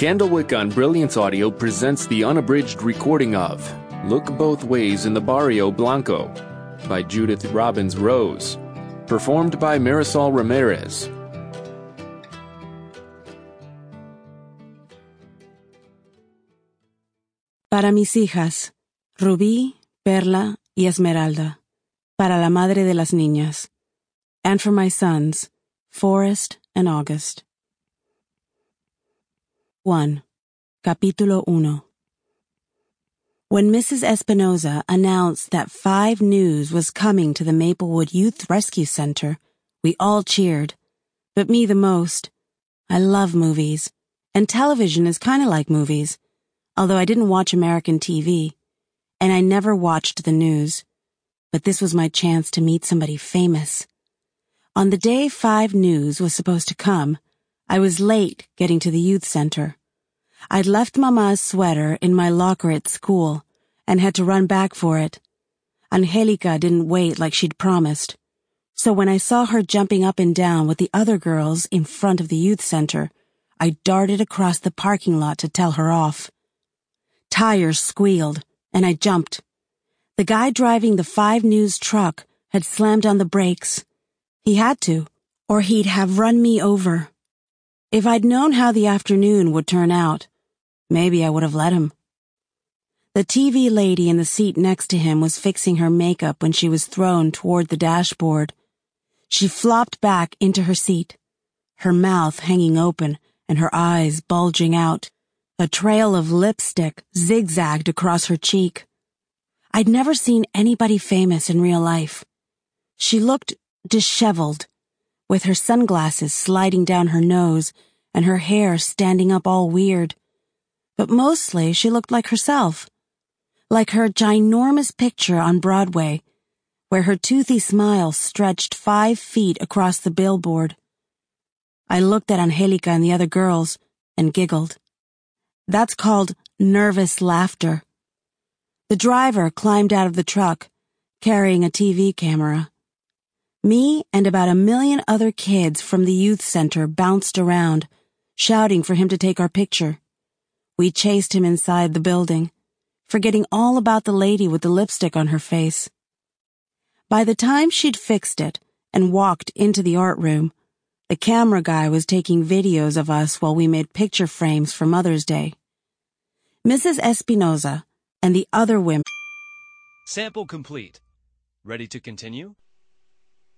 Candlewick on Brilliance Audio presents the unabridged recording of Look Both Ways in the Barrio Blanco by Judith Robbins Rose, performed by Marisol Ramirez. Para mis hijas, Rubí, Perla y Esmeralda. Para la madre de las niñas. And for my sons, Forrest and August. 1. Capítulo 1. When Mrs. Espinosa announced that 5 News was coming to the Maplewood Youth Rescue Center, we all cheered, but me the most. I love movies, and television is kind of like movies, although I didn't watch American TV, and I never watched the news. But this was my chance to meet somebody famous. On the day 5 News was supposed to come, I was late getting to the youth center. I'd left Mama's sweater in my locker at school and had to run back for it. Angelica didn't wait like she'd promised. So when I saw her jumping up and down with the other girls in front of the youth center, I darted across the parking lot to tell her off. Tires squealed, and I jumped. The guy driving the 5 News truck had slammed on the brakes. He had to, or he'd have run me over. If I'd known how the afternoon would turn out, maybe I would have let him. The TV lady in the seat next to him was fixing her makeup when she was thrown toward the dashboard. She flopped back into her seat, her mouth hanging open and her eyes bulging out. A trail of lipstick zigzagged across her cheek. I'd never seen anybody famous in real life. She looked disheveled, with her sunglasses sliding down her nose and her hair standing up all weird. But mostly she looked like herself, like her ginormous picture on Broadway, where her toothy smile stretched 5 feet across the billboard. I looked at Angelica and the other girls and giggled. That's called nervous laughter. The driver climbed out of the truck, carrying a TV camera. Me and about 1 million other kids from the youth center bounced around, shouting for him to take our picture. We chased him inside the building, forgetting all about the lady with the lipstick on her face. By the time she'd fixed it and walked into the art room, the camera guy was taking videos of us while we made picture frames for Mother's Day. Mrs. Espinosa and the other women. Sample complete. Ready to continue?